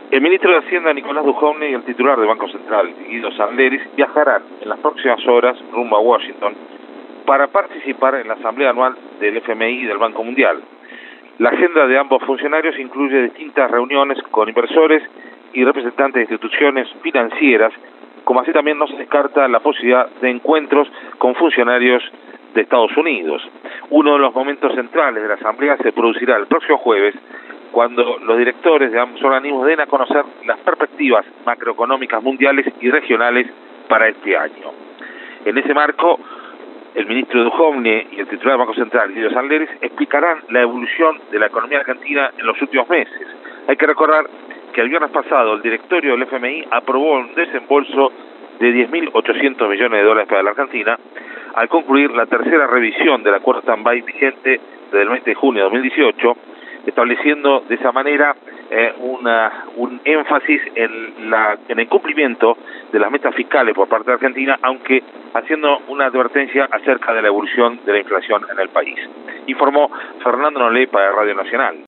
El ministro de Hacienda, Nicolás Dujovne, y el titular del Banco Central, Guido Sanderis, viajarán en las próximas horas rumbo a Washington para participar en la asamblea anual del FMI y del Banco Mundial. La agenda de ambos funcionarios incluye distintas reuniones con inversores y representantes de instituciones financieras, como así también no se descarta la posibilidad de encuentros con funcionarios de Estados Unidos. Uno de los momentos centrales de la asamblea se producirá el próximo jueves, cuando los directores de ambos organismos den a conocer las perspectivas macroeconómicas mundiales y regionales para este año. En ese marco, el ministro Dujovne y el titular del Banco Central, Guido Sanderis, explicarán la evolución de la economía argentina en los últimos meses. Hay que recordar que el viernes pasado el directorio del FMI aprobó un desembolso de 10.800 millones de dólares para la Argentina, al concluir la tercera revisión del acuerdo stand-by vigente desde el 20 de junio de 2018, estableciendo de esa manera un énfasis en el cumplimiento de las metas fiscales por parte de Argentina, aunque haciendo una advertencia acerca de la evolución de la inflación en el país. Informó Fernando Nolé para Radio Nacional.